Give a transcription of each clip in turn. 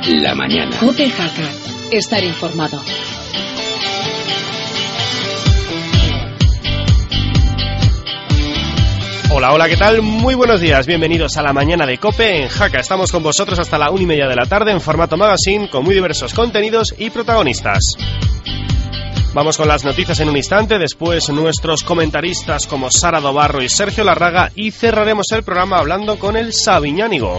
la mañana. COPE Jaca. Estar informado. Hola, ¿qué tal? Muy buenos días, bienvenidos a la mañana de COPE en Jaca. Estamos con vosotros hasta la 1:30 de la tarde en formato magazine con muy diversos contenidos y protagonistas. Vamos con las noticias en un instante, después nuestros comentaristas como Sara Dobarro y Sergio Larraga y cerraremos el programa hablando con el Sabiñánigo.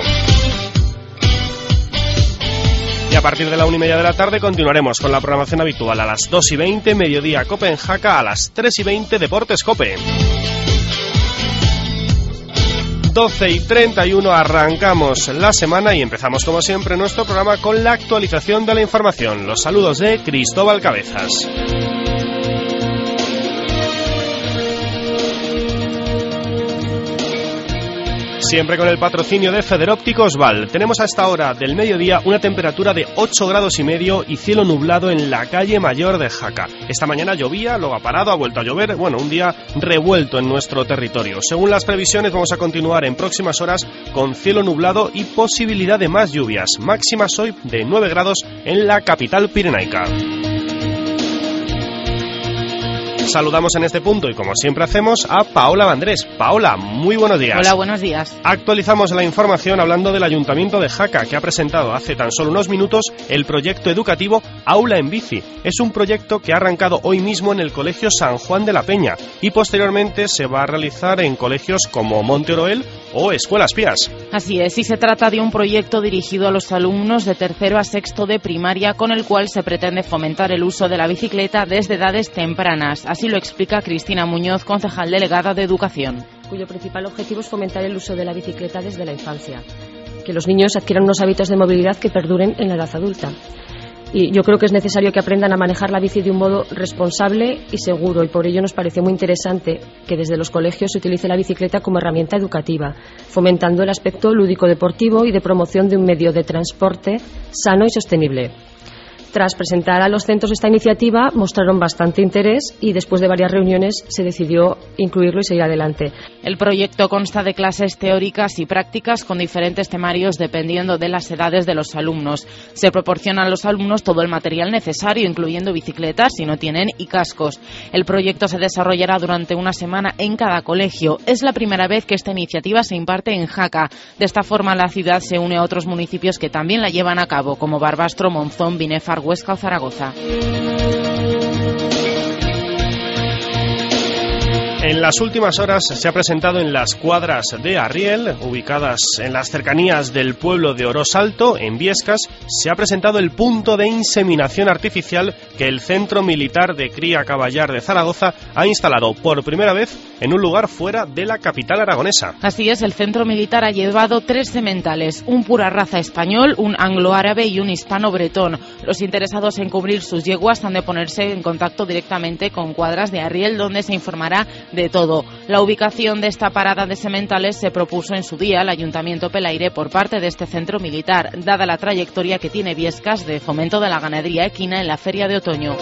Y a partir de la 1:30 de la tarde continuaremos con la programación habitual a las 2:20, mediodía COPE en Jaca, a las 3:20 Deportes COPE. 12:31 arrancamos la semana y empezamos como siempre nuestro programa con la actualización de la información. Los saludos de Cristóbal Cabezas. Siempre con el patrocinio de Federópticos Val. Tenemos a esta hora del mediodía una temperatura de 8,5 grados y cielo nublado en la calle Mayor de Jaca. Esta mañana llovía, luego ha parado, ha vuelto a llover. Bueno, un día revuelto en nuestro territorio. Según las previsiones vamos a continuar en próximas horas con cielo nublado y posibilidad de más lluvias. Máximas hoy de 9 grados en la capital pirenaica. Saludamos en este punto y como siempre hacemos a Paola Vandrés. Paola, muy buenos días. Hola, buenos días. Actualizamos la información hablando del Ayuntamiento de Jaca, que ha presentado hace tan solo unos minutos el proyecto educativo Aula en Bici. Es un proyecto que ha arrancado hoy mismo en el Colegio San Juan de la Peña y posteriormente se va a realizar en colegios como Monte Oroel o Escuelas Pías. Así es, y se trata de un proyecto dirigido a los alumnos de tercero a sexto de primaria, con el cual se pretende fomentar el uso de la bicicleta desde edades tempranas. Así lo explica Cristina Muñoz, concejal delegada de Educación. Cuyo principal objetivo es fomentar el uso de la bicicleta desde la infancia, que los niños adquieran unos hábitos de movilidad que perduren en la edad adulta. Y yo creo que es necesario que aprendan a manejar la bici de un modo responsable y seguro, y por ello nos pareció muy interesante que desde los colegios se utilice la bicicleta como herramienta educativa, fomentando el aspecto lúdico-deportivo y de promoción de un medio de transporte sano y sostenible. Tras presentar a los centros esta iniciativa, mostraron bastante interés y después de varias reuniones se decidió incluirlo y seguir adelante. El proyecto consta de clases teóricas y prácticas con diferentes temarios dependiendo de las edades de los alumnos. Se proporciona a los alumnos todo el material necesario, incluyendo bicicletas si no tienen y cascos. El proyecto se desarrollará durante una semana en cada colegio. Es la primera vez que esta iniciativa se imparte en Jaca. De esta forma la ciudad se une a otros municipios que también la llevan a cabo, como Barbastro, Monzón, Binefar, Huesca o Zaragoza. En las últimas horas se ha presentado en las cuadras de Arriel, ubicadas en las cercanías del pueblo de Orós Alto, en Biescas, se ha presentado el punto de inseminación artificial que el Centro Militar de Cría Caballar de Zaragoza ha instalado por primera vez en un lugar fuera de la capital aragonesa. Así es, el Centro Militar ha llevado 3 sementales, un pura raza español, un anglo-árabe y un hispano-bretón. Los interesados en cubrir sus yeguas han de ponerse en contacto directamente con cuadras de Arriel, donde se informará de todo. La ubicación de esta parada de sementales se propuso en su día al Ayuntamiento Pelaire por parte de este centro militar, dada la trayectoria que tiene Biescas de fomento de la ganadería equina en la feria de otoño.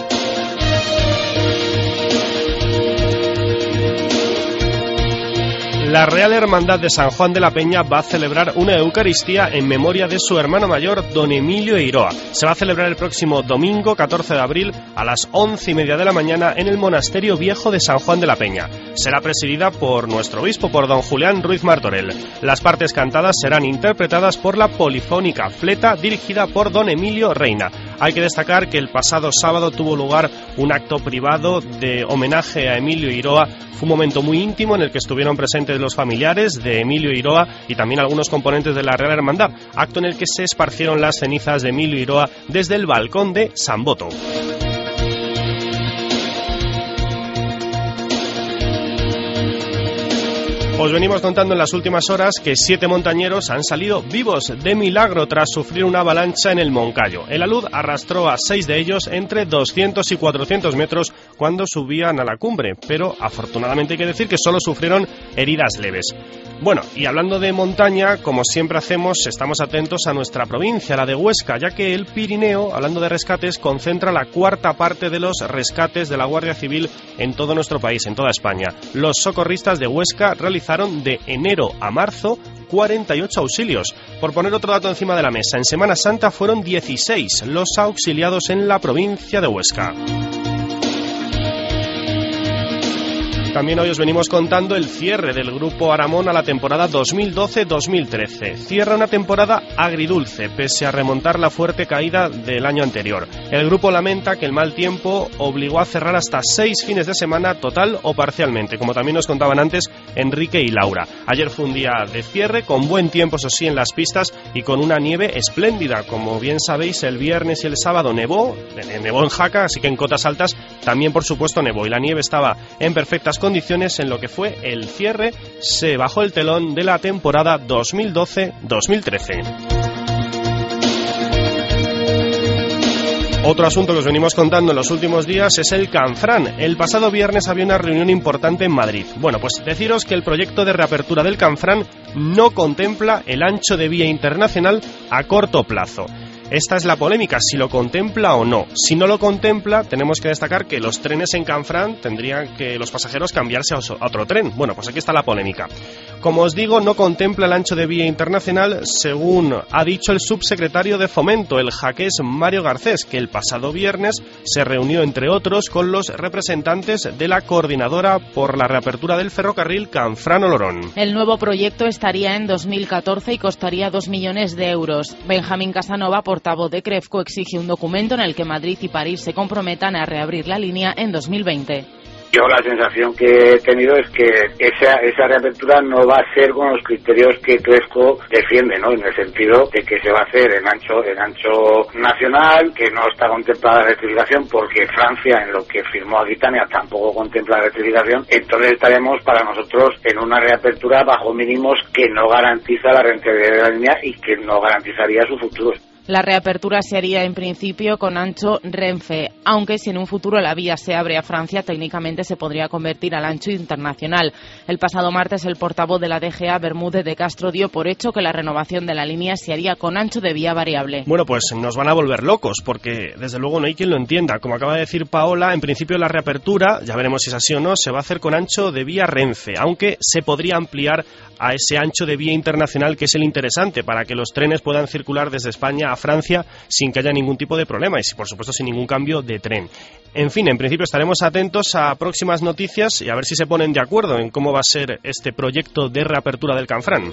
La Real Hermandad de San Juan de la Peña va a celebrar una Eucaristía en memoria de su hermano mayor, don Emilio Eiroa. Se va a celebrar el próximo domingo, 14 de abril, a las 11:30 de la mañana en el Monasterio Viejo de San Juan de la Peña. Será presidida por nuestro obispo, por don Julián Ruiz Martorell. Las partes cantadas serán interpretadas por la Polifónica Fleta, dirigida por don Emilio Reina. Hay que destacar que el pasado sábado tuvo lugar un acto privado de homenaje a Emilio Eiroa. Fue un momento muy íntimo en el que estuvieron presentes los familiares de Emilio Eiroa y también algunos componentes de la Real Hermandad, acto en el que se esparcieron las cenizas de Emilio Eiroa desde el balcón de San Boto. Os venimos contando en las últimas horas que 7 montañeros han salido vivos de milagro tras sufrir una avalancha en el Moncayo. El alud arrastró a 6 de ellos entre 200 y 400 metros cuando subían a la cumbre, pero afortunadamente hay que decir que solo sufrieron heridas leves. Bueno, y hablando de montaña, como siempre hacemos, estamos atentos a nuestra provincia, la de Huesca, ya que el Pirineo, hablando de rescates, concentra la cuarta parte de los rescates de la Guardia Civil en todo nuestro país, en toda España. Los socorristas de Huesca realizaron de enero a marzo 48 auxilios. Por poner otro dato encima de la mesa, en Semana Santa fueron 16 los auxiliados en la provincia de Huesca. También hoy os venimos contando el cierre del Grupo Aramón a la temporada 2012-2013. Cierra una temporada agridulce, pese a remontar la fuerte caída del año anterior. El grupo lamenta que el mal tiempo obligó a cerrar hasta 6 fines de semana, total o parcialmente, como también nos contaban antes Enrique y Laura. Ayer fue un día de cierre, con buen tiempo, eso sí, en las pistas y con una nieve espléndida. Como bien sabéis, el viernes y el sábado nevó en Jaca, así que en cotas altas también, por supuesto, nevó. Y la nieve estaba en perfectas condiciones en lo que fue el cierre. Se bajó el telón de la temporada 2012-2013. Otro asunto que os venimos contando en los últimos días es el Canfrán. El pasado viernes había una reunión importante en Madrid. Bueno, pues deciros que el proyecto de reapertura del Canfrán no contempla el ancho de vía internacional a corto plazo. Esta es la polémica, si lo contempla o no. Si no lo contempla, tenemos que destacar que los trenes en Canfrán tendrían que los pasajeros cambiarse a otro tren. Bueno, pues aquí está la polémica. Como os digo, no contempla el ancho de vía internacional, según ha dicho el subsecretario de Fomento, el jaqués Mario Garcés, que el pasado viernes se reunió, entre otros, con los representantes de la coordinadora por la reapertura del ferrocarril Canfrán-Olorón. El nuevo proyecto estaría en 2014 y costaría 2 millones de euros. Benjamín Casanova, portavoz de CREFCO, exige un documento en el que Madrid y París se comprometan a reabrir la línea en 2020. Yo la sensación que he tenido es que esa reapertura no va a ser con los criterios que CREFCO defiende, ¿no? En el sentido de que se va a hacer en ancho nacional, que no está contemplada la electrificación, porque Francia, en lo que firmó Aquitania, tampoco contempla la electrificación. Entonces estaremos para nosotros en una reapertura bajo mínimos que no garantiza la rentabilidad de la línea y que no garantizaría su futuro. La reapertura se haría en principio con ancho Renfe, aunque si en un futuro la vía se abre a Francia, técnicamente se podría convertir al ancho internacional. El pasado martes el portavoz de la DGA, Bermúdez de Castro, dio por hecho que la renovación de la línea se haría con ancho de vía variable. Bueno, pues nos van a volver locos, porque desde luego no hay quien lo entienda. Como acaba de decir Paola, en principio la reapertura, ya veremos si es así o no, se va a hacer con ancho de vía Renfe, aunque se podría ampliar a ese ancho de vía internacional, que es el interesante, para que los trenes puedan circular desde España a Francia sin que haya ningún tipo de problema y, por supuesto, sin ningún cambio de tren. En fin, en principio estaremos atentos a próximas noticias y a ver si se ponen de acuerdo en cómo va a ser este proyecto de reapertura del Canfrán.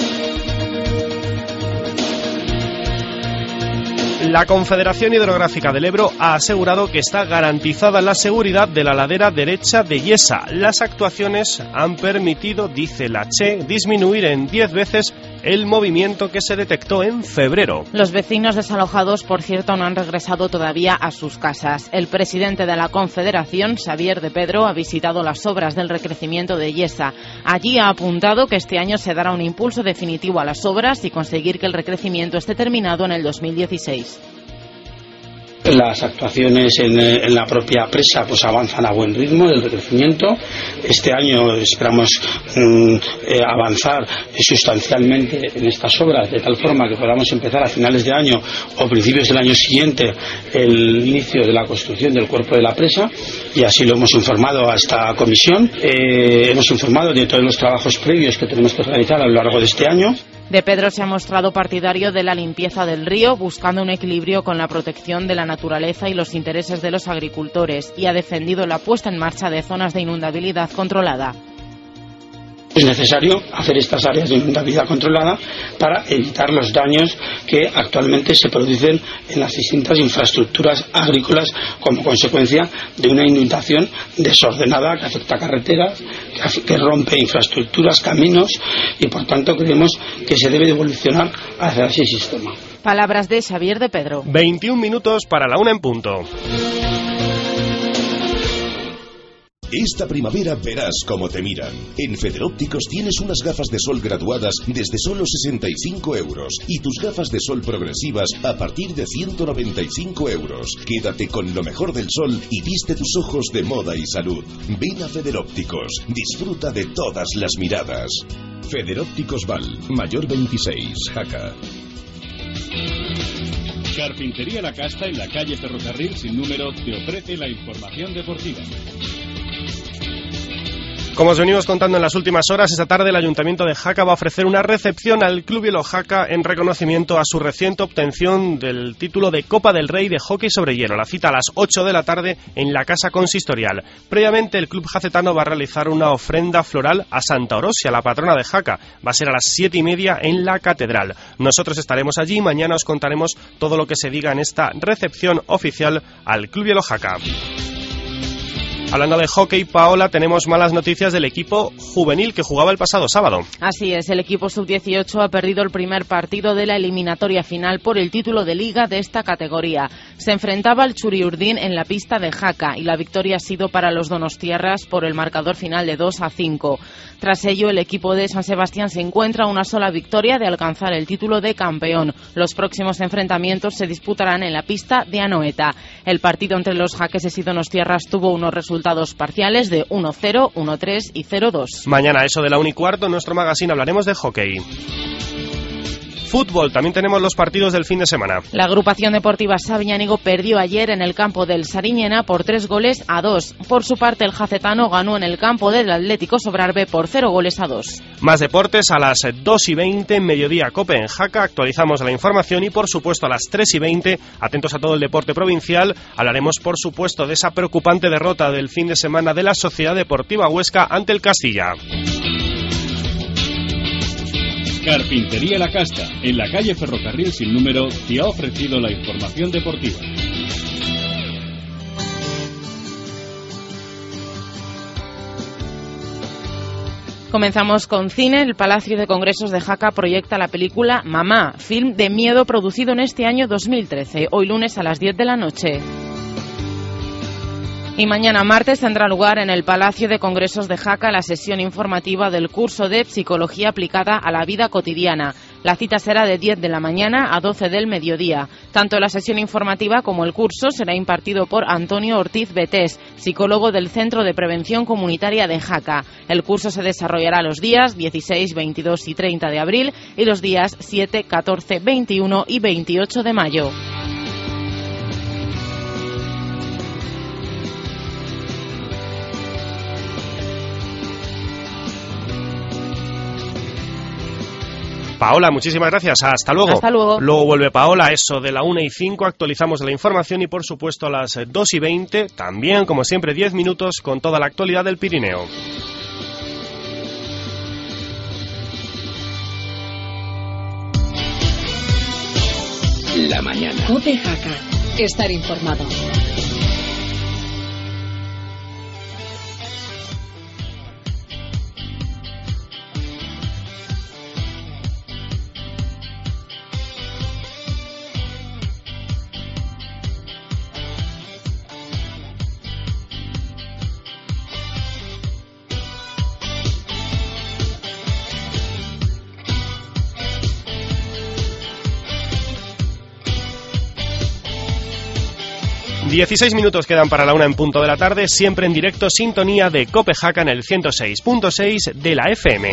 La Confederación Hidrográfica del Ebro ha asegurado que está garantizada la seguridad de la ladera derecha de Yesa. Las actuaciones han permitido, dice la CHE, disminuir en 10 veces el movimiento que se detectó en febrero. Los vecinos desalojados, por cierto, no han regresado todavía a sus casas. El presidente de la Confederación, Xavier de Pedro, ha visitado las obras del recrecimiento de Yesa. Allí ha apuntado que este año se dará un impulso definitivo a las obras y conseguir que el recrecimiento esté terminado en el 2016. Las actuaciones en la propia presa pues avanzan a buen ritmo del crecimiento. Este año esperamos avanzar sustancialmente en estas obras, de tal forma que podamos empezar a finales de año o principios del año siguiente el inicio de la construcción del cuerpo de la presa, y así lo hemos informado a esta comisión. Hemos informado de todos los trabajos previos que tenemos que realizar a lo largo de este año. De Pedro se ha mostrado partidario de la limpieza del río, buscando un equilibrio con la protección de la naturaleza y los intereses de los agricultores, y ha defendido la puesta en marcha de zonas de inundabilidad controlada. Es necesario hacer estas áreas de inundabilidad controlada para evitar los daños que actualmente se producen en las distintas infraestructuras agrícolas como consecuencia de una inundación desordenada que afecta a carreteras, que rompe infraestructuras, caminos, y por tanto creemos que se debe evolucionar hacia ese sistema. Palabras de Xavier de Pedro. 21 minutos para la 1 en punto. Esta primavera verás cómo te miran. En Federópticos tienes unas gafas de sol graduadas desde solo 65 euros y tus gafas de sol progresivas a partir de 195 euros. Quédate con lo mejor del sol y viste tus ojos de moda y salud. Ven a Federópticos, disfruta de todas las miradas. Federópticos Val, Mayor 26, Jaca. Carpintería La Casta, en la calle Ferrocarril sin número, te ofrece la información deportiva. Como os venimos contando en las últimas horas, esta tarde el Ayuntamiento de Jaca va a ofrecer una recepción al Club Hielo Jaca en reconocimiento a su reciente obtención del título de Copa del Rey de Hockey sobre Hielo. La cita a las 8 de la tarde en la Casa Consistorial. Previamente, el club jacetano va a realizar una ofrenda floral a Santa Orosia, la patrona de Jaca. Va a ser a las 7:30 en la Catedral. Nosotros estaremos allí y mañana os contaremos todo lo que se diga en esta recepción oficial al Club Hielo Jaca. Hablando de hockey, Paola, tenemos malas noticias del equipo juvenil que jugaba el pasado sábado. Así es, el equipo sub-18 ha perdido el primer partido de la eliminatoria final por el título de liga de esta categoría. Se enfrentaba al Churiurdin en la pista de Jaca y la victoria ha sido para los donostiarras por el marcador final de 2-5. Tras ello, el equipo de San Sebastián se encuentra a una sola victoria de alcanzar el título de campeón. Los próximos enfrentamientos se disputarán en la pista de Anoeta. El partido entre los jaqueses y donostiarras tuvo unos resultados parciales de 1-0, 1-3 y 0-2. Mañana, a eso de la 1:15, en nuestro magazine hablaremos de hockey. Fútbol, también tenemos los partidos del fin de semana. La agrupación deportiva Sabiñánigo perdió ayer en el campo del Sariñena por 3-2. Por su parte, el jacetano ganó en el campo del Atlético Sobrarbe por 0-2. Más deportes a las 2:20 en Mediodía Cope en Jaca. Actualizamos la información y, por supuesto, a las 3:20, atentos a todo el deporte provincial, hablaremos, por supuesto, de esa preocupante derrota del fin de semana de la Sociedad Deportiva Huesca ante el Castilla. Carpintería La Casta, en la calle Ferrocarril sin número, te ha ofrecido la información deportiva. Comenzamos con cine. El Palacio de Congresos de Jaca proyecta la película Mamá, film de miedo producido en este año 2013, hoy lunes a las 10 de la noche. Y mañana martes tendrá lugar en el Palacio de Congresos de Jaca la sesión informativa del curso de Psicología aplicada a la vida cotidiana. La cita será de 10 de la mañana a 12 del mediodía. Tanto la sesión informativa como el curso será impartido por Antonio Ortiz Betés, psicólogo del Centro de Prevención Comunitaria de Jaca. El curso se desarrollará los días 16, 22 y 30 de abril y los días 7, 14, 21 y 28 de mayo. Paola, muchísimas gracias. Hasta luego. Hasta luego. Luego vuelve Paola, eso de la 1:05, actualizamos la información y, por supuesto, a las 2:20, también, como siempre, 10 minutos con toda la actualidad del Pirineo. La mañana. COPE Jaca. Estar informado. ...16 minutos quedan para la 1 en punto de la tarde... ...siempre en directo, sintonía de COPE Jaca en el 106.6 de la FM...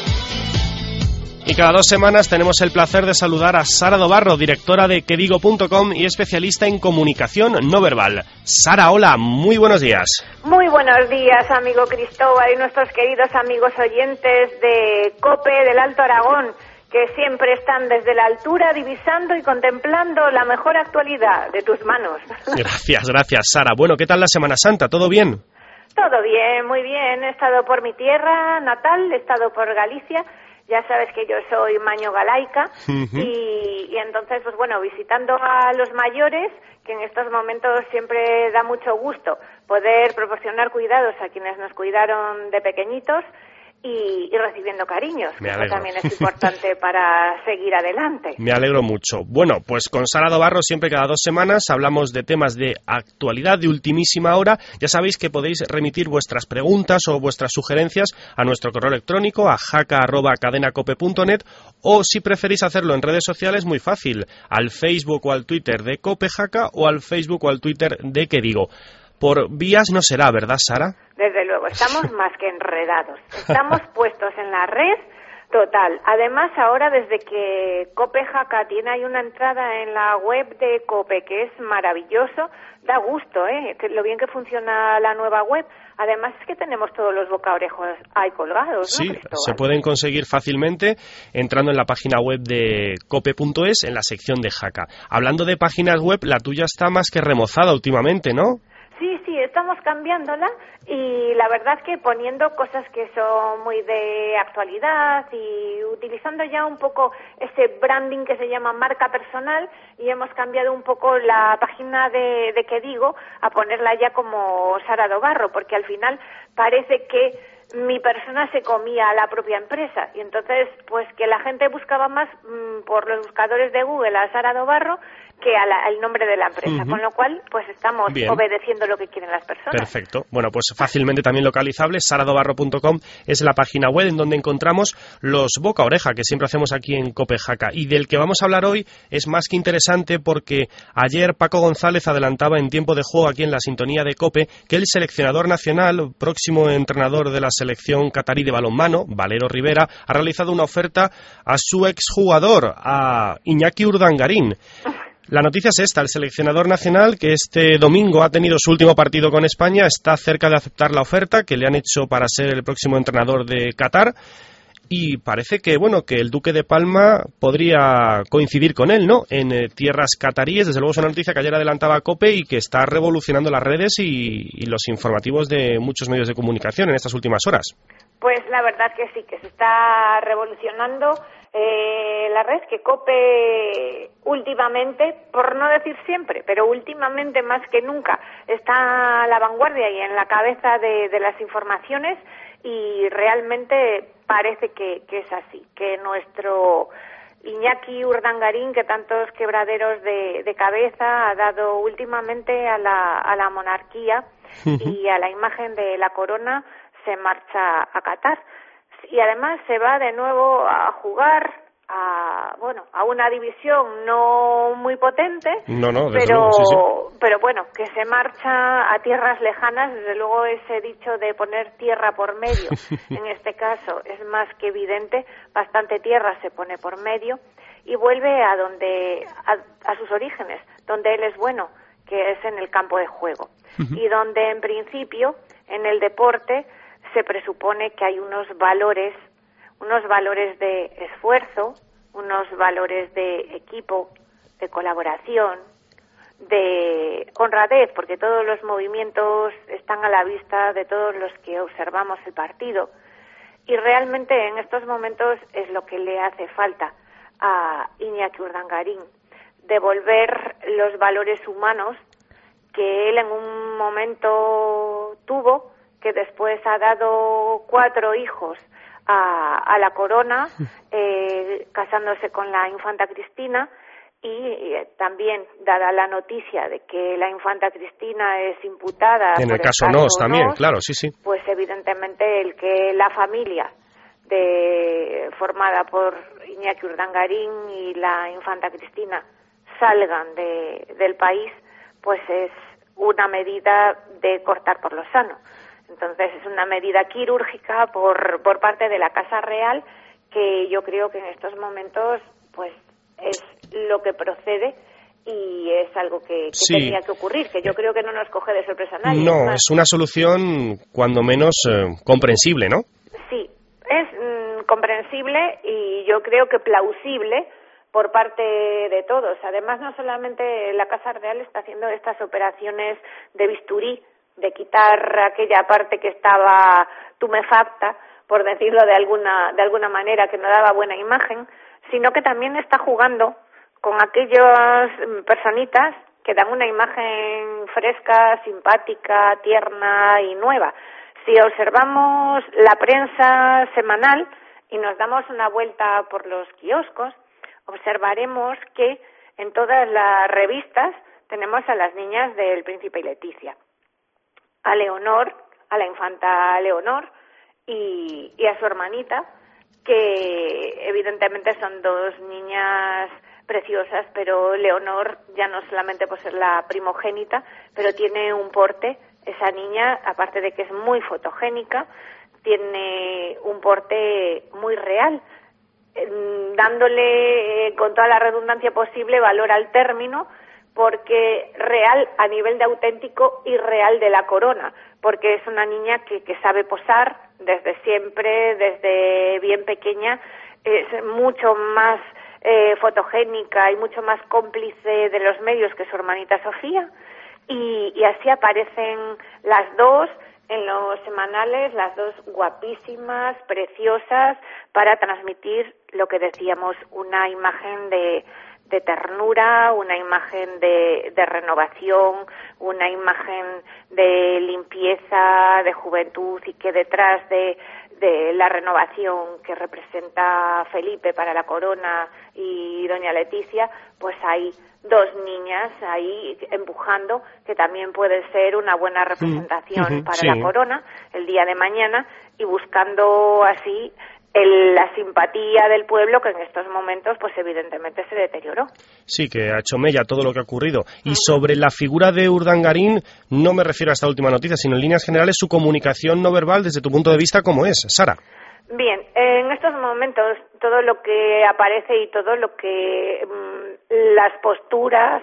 Y cada 2 semanas tenemos el placer de saludar a Sara Dobarro, directora de quedigo.com y especialista en comunicación no verbal. Sara, hola, muy buenos días. Muy buenos días, amigo Cristóbal y nuestros queridos amigos oyentes de COPE del Alto Aragón, que siempre están desde la altura divisando y contemplando la mejor actualidad de tus manos. Gracias, Sara. Bueno, ¿qué tal la Semana Santa? ¿Todo bien? Todo bien, muy bien. He estado por mi tierra natal, he estado por Galicia. Ya sabes que yo soy maño-galaica y entonces, pues bueno, visitando a los mayores, que en estos momentos siempre da mucho gusto poder proporcionar cuidados a quienes nos cuidaron de pequeñitos y recibiendo cariños, que eso también es importante para seguir adelante. Me alegro mucho. Bueno, pues con Sara Dobarro siempre cada 2 semanas hablamos de temas de actualidad de ultimísima hora. Ya sabéis que podéis remitir vuestras preguntas o vuestras sugerencias a nuestro correo electrónico a jaca@cadenacope.net o si preferís hacerlo en redes sociales, muy fácil, al Facebook o al Twitter de Cope Jaca o al Facebook o al Twitter de Que Digo. Por vías no será, ¿verdad, Sara? Desde luego, estamos más que enredados. Estamos puestos en la red Total. Además, ahora desde que COPE Jaca tiene ahí una entrada en la web de COPE, que es maravilloso, da gusto, que lo bien que funciona la nueva web. Además es que tenemos todos los bocaorejos ahí colgados, sí, ¿no, Cristóbal? se pueden conseguir fácilmente entrando en la página web de cope.es en la sección de Jaca. Hablando de páginas web, la tuya está más que remozada últimamente, ¿no? Sí, estamos cambiándola y la verdad que poniendo cosas que son muy de actualidad y utilizando ya un poco ese branding que se llama marca personal, y hemos cambiado un poco la página de qué digo a ponerla ya como Sara Dobarro, porque al final parece que mi persona se comía a la propia empresa y entonces pues que la gente buscaba más por los buscadores de Google a Sara Dobarro que al nombre de la empresa, con lo cual pues estamos obedeciendo lo que quieren las personas. Perfecto. Bueno, pues fácilmente también localizable, saradobarro.com es la página web en donde encontramos los boca a oreja que siempre hacemos aquí en COPE Jaca, y del que vamos a hablar hoy es más que interesante porque ayer Paco González adelantaba en tiempo de juego aquí en la sintonía de COPE que el seleccionador nacional, próximo entrenador de la selección catarí de balonmano, Valero Rivera, ha realizado una oferta a su exjugador, a Iñaki Urdangarín. La noticia es esta: el seleccionador nacional, que este domingo ha tenido su último partido con España, está cerca de aceptar la oferta que le han hecho para ser el próximo entrenador de Qatar, y parece que que el Duque de Palma podría coincidir con él, ¿no?, en tierras cataríes. Desde luego es una noticia que ayer adelantaba COPE y que está revolucionando las redes y los informativos de muchos medios de comunicación en estas últimas horas. Pues la verdad que sí, que se está revolucionando la red, que COPE últimamente, por no decir siempre, pero últimamente más que nunca, está a la vanguardia y en la cabeza de las informaciones, y realmente parece que es así, que nuestro Iñaki Urdangarín, que tantos quebraderos de cabeza ha dado últimamente a la monarquía y a la imagen de la corona, se marcha a Qatar. Y además se va de nuevo a jugar a una división no muy potente, pero bueno, que se marcha a tierras lejanas. Desde luego ese dicho de poner tierra por medio en este caso es más que evidente, bastante tierra se pone por medio, y vuelve a sus orígenes, donde él es bueno, que es en el campo de juego, y donde en principio en el deporte se presupone que hay unos valores de esfuerzo, unos valores de equipo, de colaboración, de honradez, porque todos los movimientos están a la vista de todos los que observamos el partido, y realmente en estos momentos es lo que le hace falta a Iñaki Urdangarín, devolver los valores humanos que él en un momento tuvo, que después ha dado 4 hijos a la corona, casándose con la infanta Cristina, y también, dada la noticia de que la infanta Cristina es imputada en por el caso Nos también, claro, sí. Pues evidentemente el que la familia formada por Iñaki Urdangarín y la infanta Cristina salgan del país, pues es una medida de cortar por lo sano. Entonces es una medida quirúrgica por parte de la Casa Real, que yo creo que en estos momentos pues es lo que procede y es algo que tenía que ocurrir, que yo creo que no nos coge de sorpresa a nadie. No, es una solución cuando menos comprensible, ¿no? Sí, es comprensible y yo creo que plausible por parte de todos. Además, no solamente la Casa Real está haciendo estas operaciones de bisturí, de quitar aquella parte que estaba tumefacta, por decirlo de alguna manera, que no daba buena imagen, sino que también está jugando con aquellas personitas que dan una imagen fresca, simpática, tierna y nueva. Si observamos la prensa semanal y nos damos una vuelta por los kioscos, observaremos que en todas las revistas tenemos a las niñas del Príncipe y Leticia, a Leonor, a la infanta Leonor y a su hermanita, que evidentemente son 2 niñas preciosas, pero Leonor ya no solamente por ser la primogénita, pero tiene un porte, esa niña, aparte de que es muy fotogénica, tiene un porte muy real. dándole con toda la redundancia posible valor al término, porque real a nivel de auténtico y real de la corona, porque es una niña que sabe posar desde siempre, desde bien pequeña, es mucho más fotogénica y mucho más cómplice de los medios que su hermanita Sofía, y así aparecen las dos en los semanales, las dos guapísimas, preciosas, para transmitir lo que decíamos, una imagen de ternura, una imagen de renovación, una imagen de limpieza, de juventud, y que detrás de la renovación que representa Felipe para la corona y doña Leticia, pues hay dos niñas ahí empujando, que también puede ser una buena representación para la corona el día de mañana, y buscando así la simpatía del pueblo, que en estos momentos pues evidentemente se deterioró. Sí, que ha hecho mella todo lo que ha ocurrido. Y sobre la figura de Urdangarín, no me refiero a esta última noticia, sino en líneas generales su comunicación no verbal desde tu punto de vista, ¿cómo es, Sara? Bien, en estos momentos todo lo que aparece y todo lo que las posturas,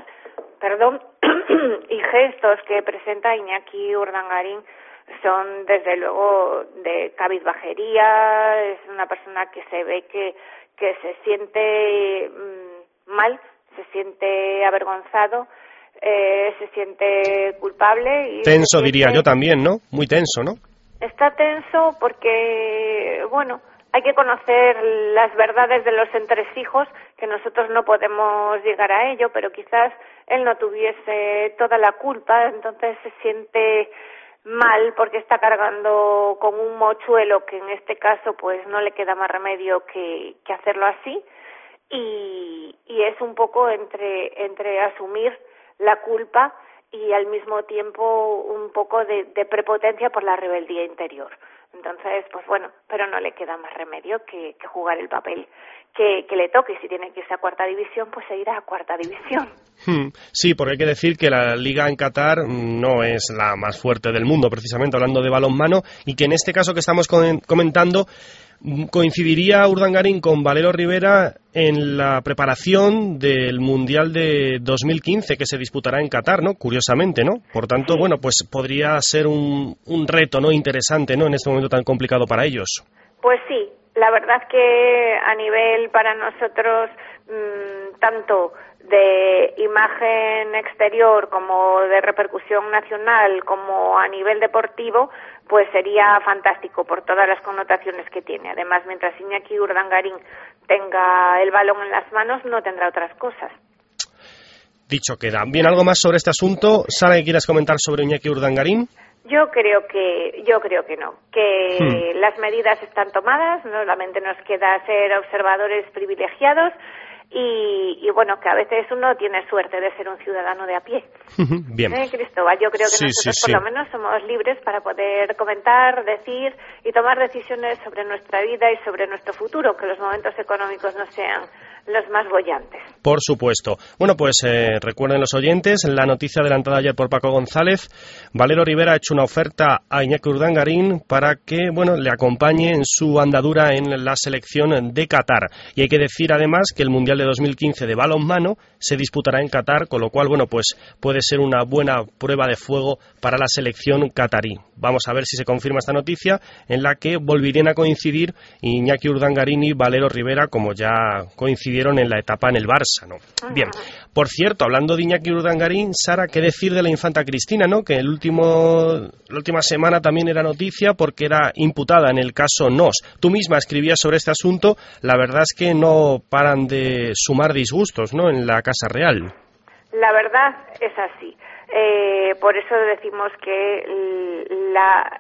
y gestos que presenta Iñaki Urdangarín son desde luego de cabizbajería. Es una persona que se ve que se siente mal, se siente avergonzado, se siente culpable. Y tenso, diría yo también, ¿no? Muy tenso, ¿no? Está tenso porque, bueno, hay que conocer las verdades de los entresijos, que nosotros no podemos llegar a ello, pero quizás él no tuviese toda la culpa, entonces se siente mal porque está cargando con un mochuelo que en este caso pues no le queda más remedio que hacerlo así, y es un poco entre asumir la culpa y al mismo tiempo un poco de prepotencia por la rebeldía interior. Entonces, pues bueno, pero no le queda más remedio que jugar el papel que le toque. Y si tiene que irse a cuarta división, pues se irá a cuarta división. Sí, porque hay que decir que la liga en Qatar no es la más fuerte del mundo, precisamente hablando de balonmano, y que en este caso que estamos comentando coincidiría Urdangarín con Valero Rivera en la preparación del Mundial de 2015 que se disputará en Qatar, ¿no? Curiosamente, ¿no? Por tanto, bueno, pues podría ser un reto, ¿no? Interesante, ¿no? En este momento tan complicado para ellos. Pues sí, la verdad que a nivel para nosotros, tanto de imagen exterior como de repercusión nacional como a nivel deportivo, pues sería fantástico por todas las connotaciones que tiene. Además, mientras Iñaki Urdangarín tenga el balón en las manos, no tendrá otras cosas. Dicho queda. Bien, ¿algo más sobre este asunto? Sara, ¿qué quieras comentar sobre Iñaki Urdangarín? Yo creo que no, que las medidas están tomadas, solamente nos queda ser observadores privilegiados y bueno, que a veces uno tiene suerte de ser un ciudadano de a pie. Bien. Cristóbal, yo creo que nosotros por lo menos somos libres para poder comentar, decir y tomar decisiones sobre nuestra vida y sobre nuestro futuro, que los momentos económicos no sean los más bollantes. Por supuesto. Bueno, pues recuerden los oyentes, la noticia adelantada ayer por Paco González, Valero Rivera ha hecho una oferta a Iñaki Urdangarín para que, bueno, le acompañe en su andadura en la selección de Qatar. Y hay que decir además que el Mundial de 2015 de balonmano se disputará en Qatar, con lo cual, bueno, pues puede ser una buena prueba de fuego para la selección qatarí. Vamos a ver si se confirma esta noticia, en la que volverían a coincidir Iñaki Urdangarín y Valero Rivera, como ya coincidieron en la etapa en el Barça, ¿no? Bien, por cierto, hablando de Iñaki Urdangarín, Sara, ¿qué decir de la infanta Cristina, no? Que la última semana también era noticia porque era imputada en el caso Nos. Tú misma escribías sobre este asunto, la verdad es que no paran de sumar disgustos, ¿no?, en la Casa Real. La verdad es así. Por eso decimos que la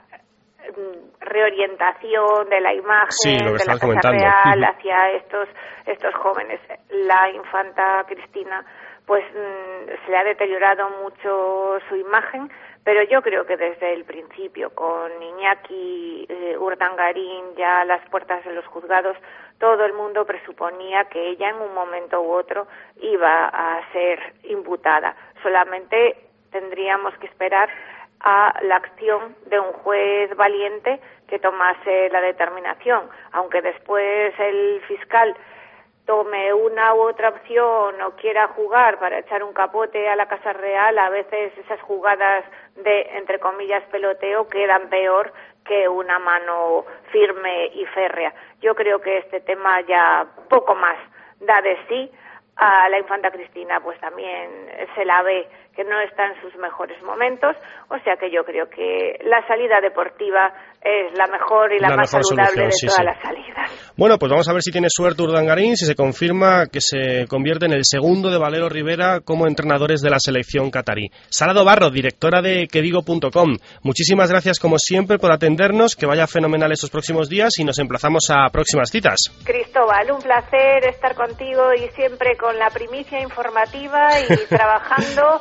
reorientación de la imagen de la Casa Real hacia estos jóvenes, la infanta Cristina, pues se le ha deteriorado mucho su imagen, pero yo creo que desde el principio, con Iñaki Urdangarín ya a las puertas de los juzgados, todo el mundo presuponía que ella en un momento u otro iba a ser imputada. Solamente tendríamos que esperar a la acción de un juez valiente que tomase la determinación, aunque después el fiscal tome una u otra opción o quiera jugar para echar un capote a la Casa Real. A veces esas jugadas de, entre comillas, peloteo quedan peor que una mano firme y férrea. Yo creo que este tema ya poco más da de sí. A la infanta Cristina pues también se la ve que no está en sus mejores momentos, o sea que yo creo que la salida deportiva es la mejor y la más saludable de todas las salidas. Bueno, pues vamos a ver si tiene suerte Urdangarín, si se confirma que se convierte en el segundo de Valero Rivera como entrenadores de la selección catarí. Sara Dobarro, directora de quedigo.com, muchísimas gracias como siempre por atendernos, que vaya fenomenal estos próximos días y nos emplazamos a próximas citas. Cristóbal, un placer estar contigo y siempre con la primicia informativa y trabajando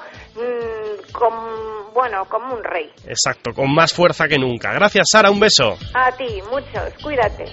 como un rey. Exacto, con más fuerza que nunca. Gracias, Sara, un beso. A ti, muchos, cuídate.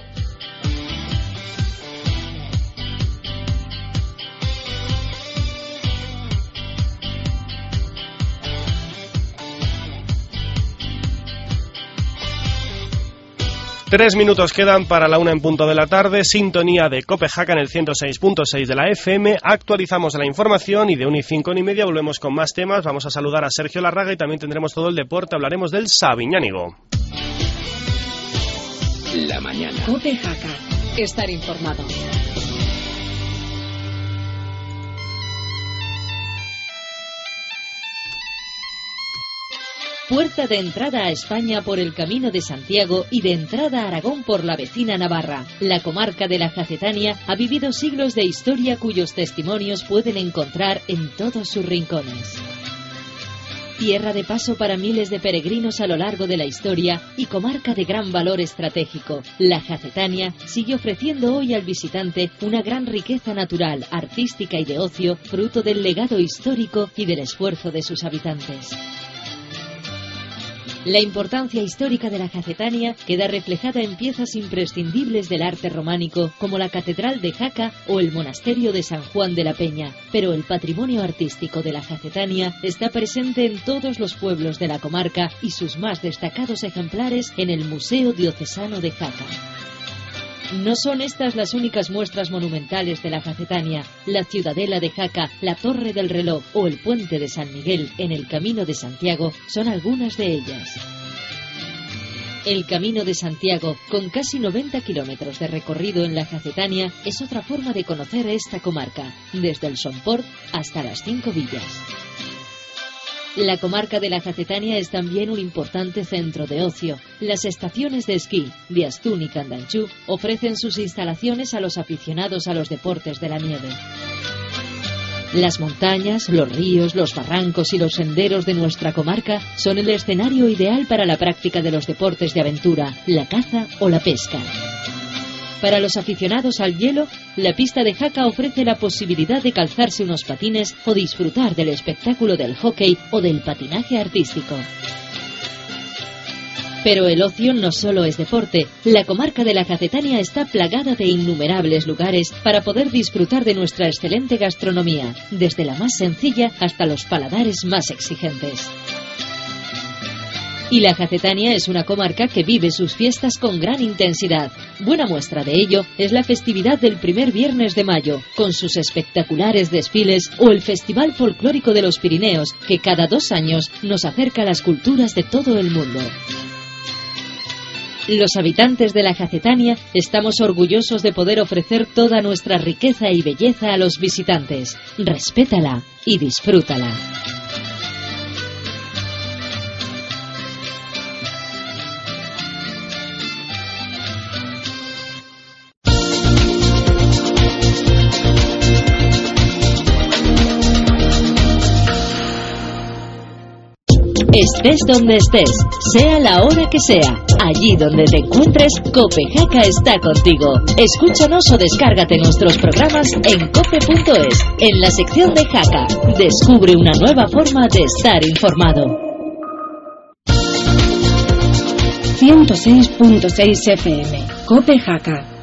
Tres minutos quedan para la 1:00 de la tarde, sintonía de COPE Jaca en el 106.6 de la FM, actualizamos la información y de 1:05 volvemos con más temas. Vamos a saludar a Sergio Larraga y también tendremos todo el deporte, hablaremos del Sabiñánigo. La mañana. COPE Jaca, estar informado. Puerta de entrada a España por el Camino de Santiago y de entrada a Aragón por la vecina Navarra. La comarca de la Jacetania ha vivido siglos de historia cuyos testimonios pueden encontrar en todos sus rincones. Tierra de paso para miles de peregrinos a lo largo de la historia y comarca de gran valor estratégico, la Jacetania sigue ofreciendo hoy al visitante una gran riqueza natural, artística y de ocio, fruto del legado histórico y del esfuerzo de sus habitantes. La importancia histórica de la Jacetania queda reflejada en piezas imprescindibles del arte románico, como la Catedral de Jaca o el Monasterio de San Juan de la Peña, pero el patrimonio artístico de la Jacetania está presente en todos los pueblos de la comarca y sus más destacados ejemplares en el Museo Diocesano de Jaca. No son estas las únicas muestras monumentales de la Jacetania. La Ciudadela de Jaca, la Torre del Reloj o el Puente de San Miguel en el Camino de Santiago son algunas de ellas. El Camino de Santiago, con casi 90 kilómetros de recorrido en la Jacetania, es otra forma de conocer esta comarca, desde el Somport hasta las 5 villas. La comarca de la Jacetania es también un importante centro de ocio. Las estaciones de esquí de Astún y Candanchú ofrecen sus instalaciones a los aficionados a los deportes de la nieve. Las montañas, los ríos, los barrancos y los senderos de nuestra comarca son el escenario ideal para la práctica de los deportes de aventura, la caza o la pesca. Para los aficionados al hielo, la pista de Jaca ofrece la posibilidad de calzarse unos patines o disfrutar del espectáculo del hockey o del patinaje artístico. Pero el ocio no solo es deporte. La comarca de la Jacetania está plagada de innumerables lugares para poder disfrutar de nuestra excelente gastronomía, desde la más sencilla hasta los paladares más exigentes. Y la Jacetania es una comarca que vive sus fiestas con gran intensidad. Buena muestra de ello es la festividad del primer viernes de mayo, con sus espectaculares desfiles, o el Festival Folclórico de los Pirineos, que cada 2 años nos acerca a las culturas de todo el mundo. Los habitantes de la Jacetania estamos orgullosos de poder ofrecer toda nuestra riqueza y belleza a los visitantes. Respétala y disfrútala. Estés donde estés, sea la hora que sea, allí donde te encuentres, COPE Jaca está contigo. Escúchanos o descárgate nuestros programas en cope.es, en la sección de Jaca. Descubre una nueva forma de estar informado. 106.6 FM, COPE Jaca.